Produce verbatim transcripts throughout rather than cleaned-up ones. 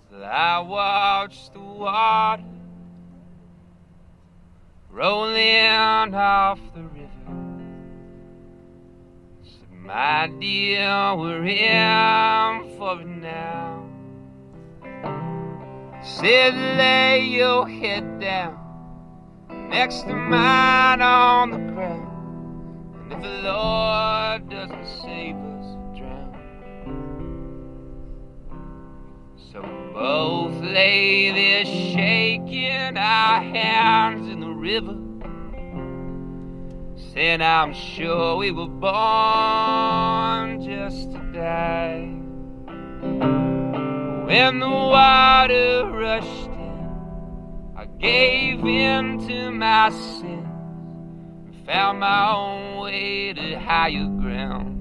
I watch the water rolling off the river. Said, my dear, we're in for it now. Said, lay your head down next to mine on the ground, and if the Lord doesn't save us, drown. So both lay there shaking our hands in the river, saying, I'm sure we were born just to die. When the water rushed in, I gave in to my sin and found my own way to higher ground.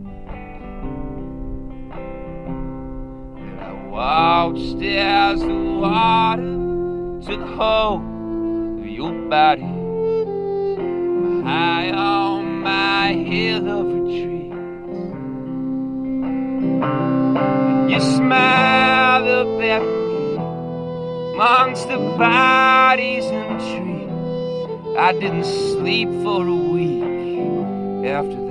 And I watched as the water took hold of your body, high on my hill of retreat. And you smiled up at me amongst the bodies and trees. I didn't sleep for a week after that.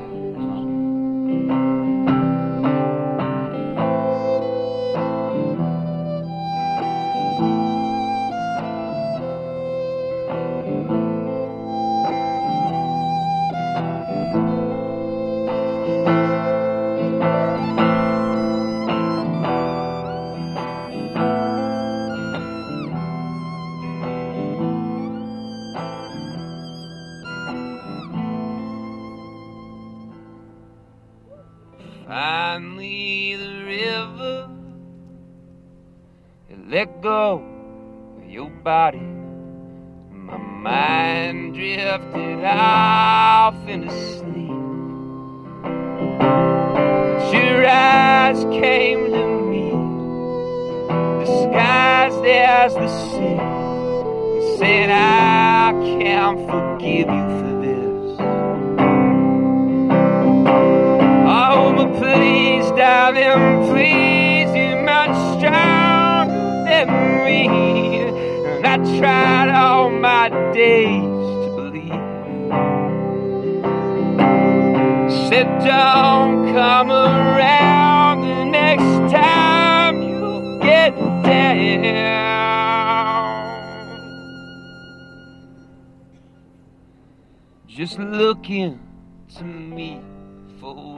Finally the river, it let go of your body. My mind drifted off into sleep. But your eyes came to me, disguised as the sea, and said, I can't forgive you for this. Oh, but please, darling, please, you're much stronger than me. And I tried all my days to believe. Said, don't come around the next time you get down. Just look into me for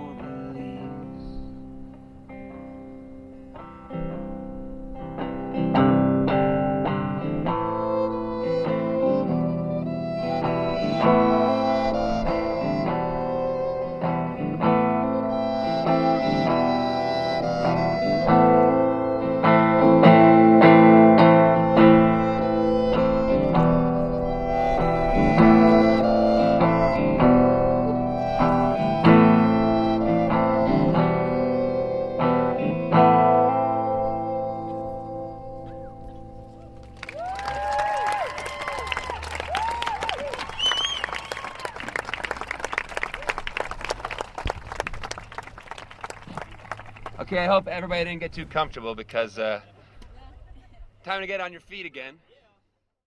Okay, I hope everybody didn't get too comfortable because uh, time to get on your feet again.